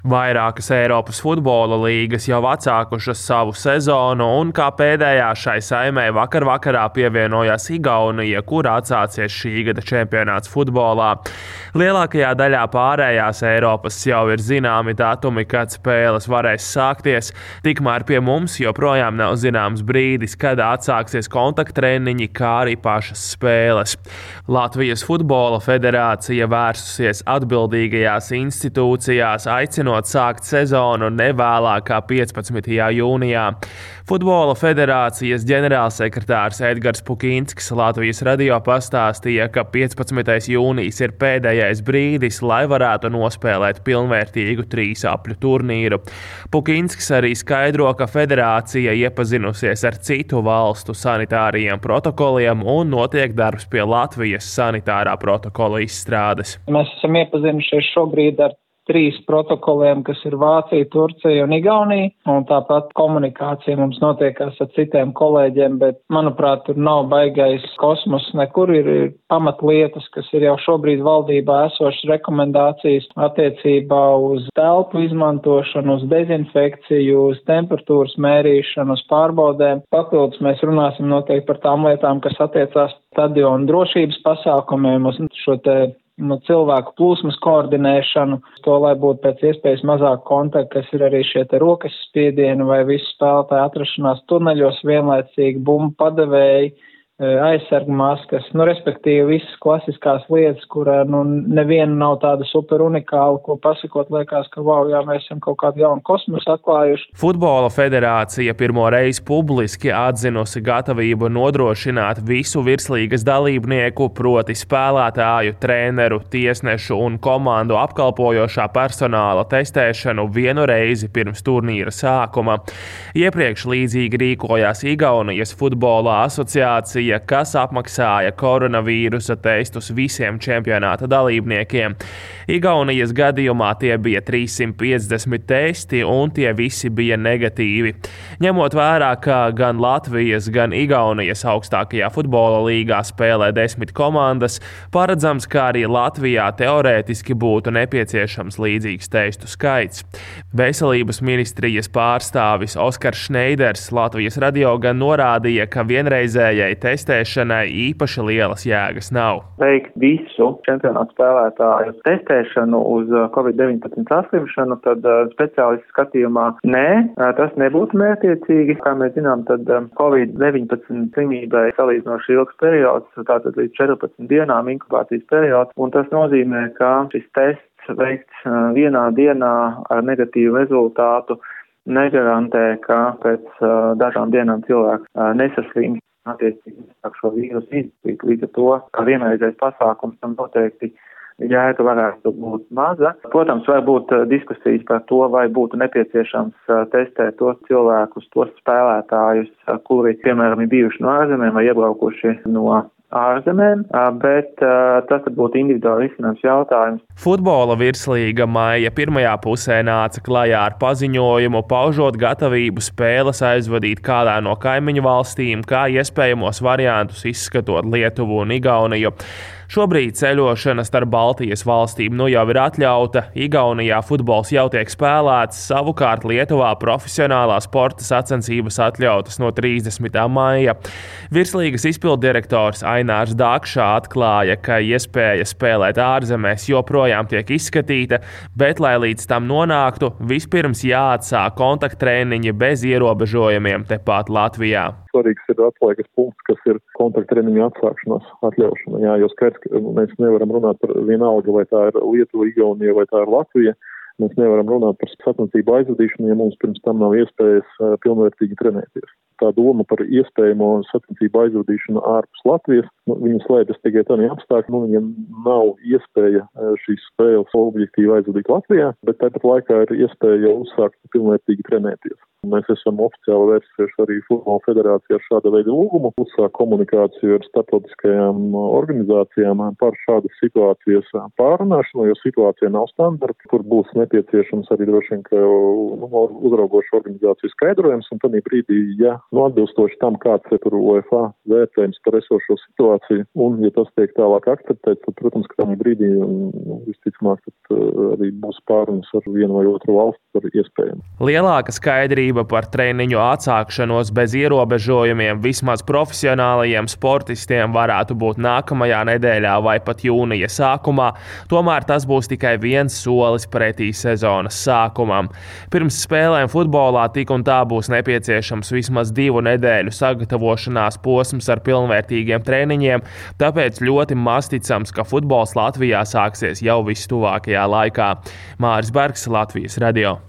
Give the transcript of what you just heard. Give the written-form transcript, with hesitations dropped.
Vairākas Eiropas futbola līgas jau atsākušas savu sezonu, un kā pēdējā šai saimei vakarā pievienojās Igaunija, kur atsācies šī gada čempionāts futbolā. Lielākajā daļā pārējās Eiropas jau ir zināmi datumi, kad spēles varēs sākties, tikmēr pie mums joprojām nav zināms brīdis, kad atsāksies kontakttreniņi, kā arī pašas spēles. Latvijas Futbola federācija vērsusies atbildīgajās institūcijās, aicinot sākt sezonu nevēlāk kā 15. jūnijā. Futbola federācijas ģenerālsekretārs Edgars Pukinskis Latvijas radio pastāstīja, ka 15. jūnijas ir pēdējais brīdis, lai varētu nospēlēt pilnvērtīgu 3 apļu turnīru. Pukinskis arī skaidro, ka federācija iepazinusies ar citu valstu sanitārajiem protokoliem un notiek darbs pie Latvijas sanitārā protokola izstrādes. Mēs esam iepazinušies šobrīd ar 3 protokoliem, kas ir Vācija, Turcija un Igaunija, un tāpat komunikācija mums notiekās ar citiem kolēģiem, bet, manuprāt, tur nav baigais kosmos, nekur ir pamatlietas, kas ir jau šobrīd valdībā esošas rekomendācijas attiecībā uz telpu izmantošanu, uz dezinfekciju, uz temperatūras mērīšanu, uz pārbaudēm. Papildus mēs runāsim noteikti par tām lietām, kas attiecās stadionu drošības pasākumiem, uz šo cilvēku plūsmas koordinēšanu, to, lai būtu pēc iespējas mazāk kontaktu, kas ir arī šie rokas spiedieni vai visu spēlētāju atrašanās tuneļos vienlaicīgi, bumbu padevēji, aizsargu maskas, respektīvi visas klasiskās lietas, kurā neviena nav tāda super unikāla, ko pasakot liekas, ka mēs esam kaut kādu jaunu kosmosu atklājuši. Futbola federācija pirmo reizi publiski atzinusi gatavību nodrošināt visu virslīgas dalībnieku, proti spēlētāju, treneru, tiesnešu un komandu apkalpojošā personāla testēšanu vienu reizi pirms turnīra sākuma. Iepriekš līdzīgi rīkojās Igaunijas futbola asociācija, kas apmaksāja koronavīrusa testus visiem čempionāta dalībniekiem. Igaunijas gadījumā tie bija 350 testi, un tie visi bija negatīvi. Ņemot vērā, ka gan Latvijas, gan Igaunijas augstākajā futbola līgā spēlē 10 komandas, paredzams, ka arī Latvijā teorētiski būtu nepieciešams līdzīgs testu skaits. Veselības ministrijas pārstāvis Oskars Šneiders Latvijas radio gan norādīja, ka vienreizējai testēšanai īpaši lielas jēgas nav. Veikt visu čempionātu spēlētāju testēšanu uz COVID-19 saslimšanu, tad speciālistu skatījumā tas nebūtu mērķiecīgi. Kā mēs zinām, tad COVID-19 slimībai salīdzinoši ilgs periods, tātad līdz 14 dienām inkubācijas periods, un tas nozīmē, ka šis tests veikts vienā dienā ar negatīvu rezultātu negarantē, ka pēc dažām dienām cilvēks nesaslimst. Attiecīgi šo vīrusu izplatīt. Līdz ar to, ka vienreizējs pasākums tam noteikti jēga varētu būt maza. Protams, var būt diskusijas par to, vai būtu nepieciešams testēt tos cilvēkus, tos spēlētājus, kuri, piemēram, ir bijuši no ārzemēm vai iebraukuši no ārzemēm, bet tas būtu individuāli risināms jautājums. Futbola virslīga maija pirmajā pusē nāca klajā ar paziņojumu, paužot gatavību spēles aizvadīt kādā no kaimiņu valstīm, kā iespējamos variantus izskatot Lietuvu un Igauniju. Šobrīd ceļošana starp Baltijas valstīm jau ir atļauta, Igaunijā futbols jau tiek spēlēts, savukārt Lietuvā profesionālā sporta sacensības atļautas no 30. maija. Virslīgas izpilddirektors Ainārs Dakšā atklāja, ka iespēja spēlēt ārzemēs joprojām tiek izskatīta, bet, lai līdz tam nonāktu, vispirms jāatsāk kontakttreniņi bez ierobežojumiem tepat Latvijā. Svarīgs ir atslēgas punkts, kas ir kontakttreniņu atsākšanās atļaušana. Jā, jo skaidrs, ka mēs nevaram runāt par vienalga, vai tā ir Lietuva, Igaunija vai tā ir Latvija. Mēs nevaram runāt par sacensību aizvadīšanu, ja mums pirms tam nav iespējas pilnvērtīgi trenēties. Tā doma par iespējamo sacensību aizvadīšanu ārpus Latvijas, viņa slēpjas tikai tādā apstākļā, viņiem nav iespēja šīs spēles objektīvi aizvadīt Latvijā, bet tāpat laikā ir iespēja uzsākt pilnvērtīgi trenēties. Mēs esam oficiāli vērsušies arī Futbola federācijā ar šāda veida lūgumu, uzsākt komunikāciju ar starptautiskajām organizācijām par šādas situācijas pārunāšanu, jo situācija nav standarta, kur būs nepieciešams arī droši vien, ka uzraugošu organizāciju skaidrojums, un tad brīdī, ja atbilstoši tam, kāds ir tur UEFA vērtējums par esošo situāciju, un ja tas tiek tālāk akceptēts, tad, protams, ka tam brīdī visticamāk, tad arī būs pārunas ar vienu vai otru valstu par iespējamu. Lielāka skaidrība par treniņu atsākšanos bez ierobežojumiem vismaz profesionālajiem sportistiem varētu būt nākamajā nedēļā vai pat jūnija sākumā, tomēr tas būs tikai viens solis pretī sezonas sākumam. Pirms spēlēm futbolā tik un tā būs nepieciešams vismaz 2 nedēļu sagatavošanās posms ar pilnvērtīgiem treniņiem, tāpēc ļoti maz ticams, ka futbols Latvijā sāksies jau vistuvākajā laikā. Māris Bergs, Latvijas radio.